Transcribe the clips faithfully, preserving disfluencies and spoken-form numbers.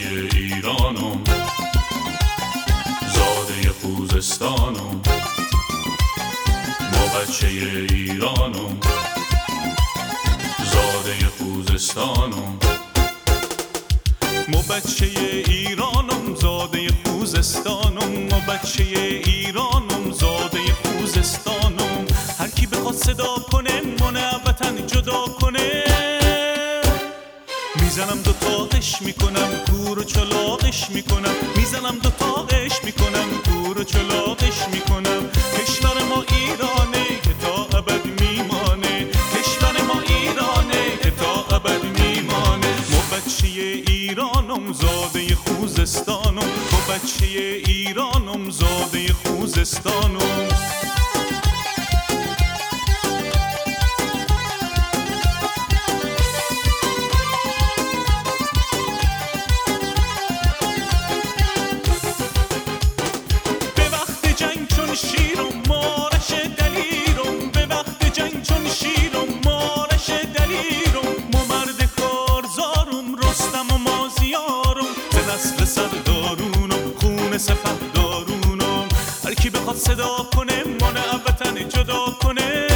ایرانم، زاده خوزستانم. ما بچه ایرانم، زاده خوزستانم. ما بچه ایرانم، زاده خوزستانم. ما بچه ایرانم، زاده خوزستانم. هر کی بخواد صدا کنه منه وطن جدا کنه، میزنم دو تاقش میکنم کور و چلاقش میکنم. میزنم دو تاقش میکنم کور و چلاقش میکنم. کشور ما ایرانه که تا ابد میمانه. کشور ما ایرانه که تا ابد میمانه. ما بچه ایرانم، زاده خوزستانم. ما بچه ایرانم، زاده خوزستانم. شیرم مارش دلیرم، به وقت جنگ چون شیرم مارش دلیرم. ما مرد کارزارم، رستم و مازیارم، به نسل سردارونم، خون سپهدارونم. هر کی بخواد صدا کنه منه وطن جدا کنه،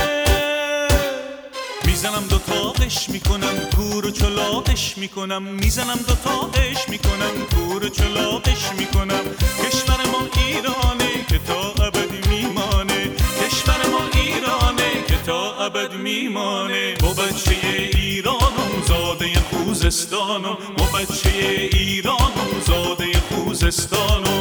میزنم دو تاقش میکنم کور و چلاقش میکنم. میزنم دو تاقش میکنم کور و چلاقش میکنم. کشور ما ایرانه که تا ابد میمانه. کشور ما ایرانه که تا ابد میمانه. ما بچه ایرانم، زاده خوزستانم. ما بچه ایرانم، زاده خوزستانم.